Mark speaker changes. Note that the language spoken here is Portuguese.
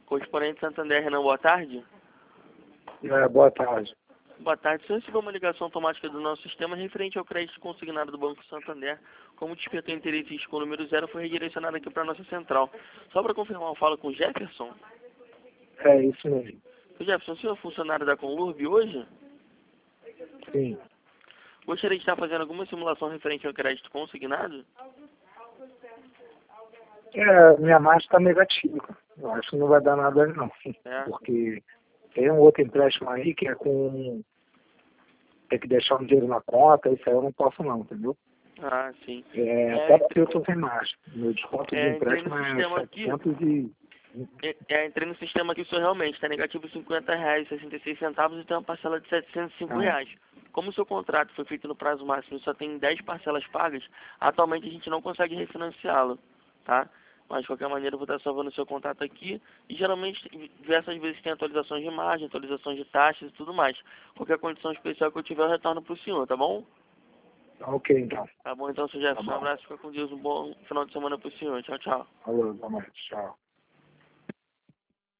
Speaker 1: Correspondente Santander, Renan, boa tarde.
Speaker 2: Boa tarde.
Speaker 1: Boa tarde. Se eu receber uma ligação automática do nosso sistema referente ao crédito consignado do Banco Santander, como despertou interesse com o número 0, foi redirecionado aqui para a nossa central. Só para confirmar, eu falo com o Jefferson.
Speaker 2: É isso mesmo.
Speaker 1: Jefferson, o senhor é funcionário da Conlurb hoje?
Speaker 2: Sim.
Speaker 1: Gostaria de estar fazendo alguma simulação referente ao crédito consignado?
Speaker 2: Minha margem está negativa. Eu acho que não vai dar nada não. Porque tem um outro empréstimo aí que é com... Tem que deixar um dinheiro na conta, isso aí eu não posso não, entendeu?
Speaker 1: Ah, sim.
Speaker 2: Até porque eu estou sem margem. Meu desconto de empréstimo é
Speaker 1: entrei no sistema aqui, o senhor realmente está negativo R$50,66 e tem uma parcela de R$705. Como o seu contrato foi feito no prazo máximo e só tem 10 parcelas pagas, atualmente a gente não consegue refinanciá-lo, tá? Mas de qualquer maneira eu vou estar salvando o seu contato aqui e geralmente diversas vezes tem atualizações de margem, atualizações de taxas e tudo mais. Qualquer condição especial que eu tiver eu retorno para o senhor, tá bom?
Speaker 2: Ok, então.
Speaker 1: Tá bom então, senhor Jefferson. Um abraço, fica com Deus, um bom final de semana para o senhor. Tchau, tchau.
Speaker 2: Falou, tchau.